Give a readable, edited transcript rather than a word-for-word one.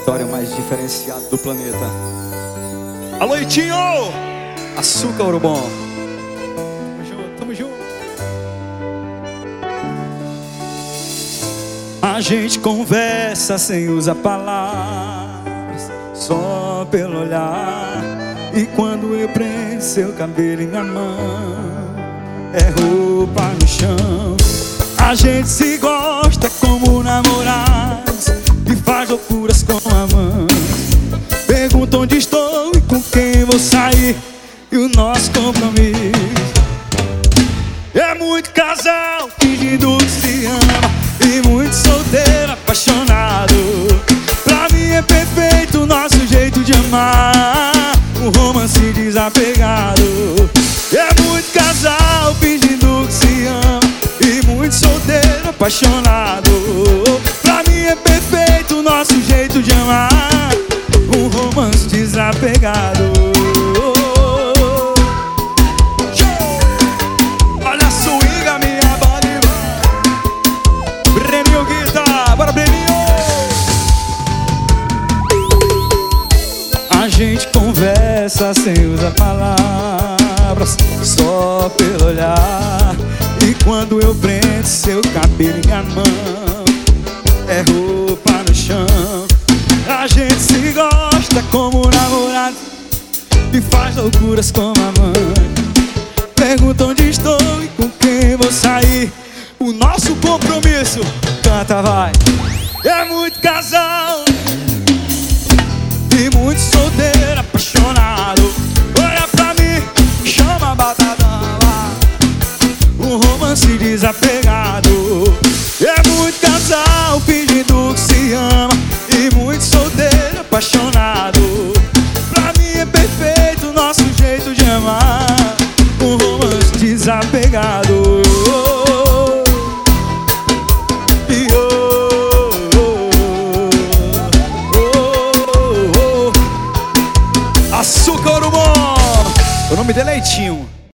território mais diferenciado do planeta. Alô, Itinho! Açúcar, Ouro Bom. Tamo junto, tamo junto. A gente conversa sem usar palavras, só pelo olhar. E quando eu prendo seu cabelo em minha mão, é roupa no chão. A gente se gosta como namorados e faz loucuras com amantes. Pergunta onde estou e com quem vou sair, e o nosso compromisso é muito casal fingindo que se ama, e muito solteiro apaixonado. Pra mim é perfeito o nosso jeito de amar, um romance desapegado. É muito casal fingindo que se ama, e muito solteiro apaixonado. Pra mim é perfeito o nosso jeito de amar, um romance desapegado. Olha a swinga, minha body. Breninho Guita, bora Breninho. A gente conversa sem usar palavras, só pelo olhar. E quando eu prendo seu cabelo em minha mão, é roupa no chão. A gente se gosta como namorado e faz loucuras como amante. Pergunta onde estou e com quem vou sair, o nosso compromisso, canta vai. É muito casal e muito solteiro apaixonado. Olha pra mim, chama a batadão lá, um romance desapegado. É muito casal fingindo que se ama, e muito solteiro apaixonado. Pra mim é perfeito o nosso jeito de amar, um romance desapegado. Açúcar, Ouro Bom. O nome dele é Itinho.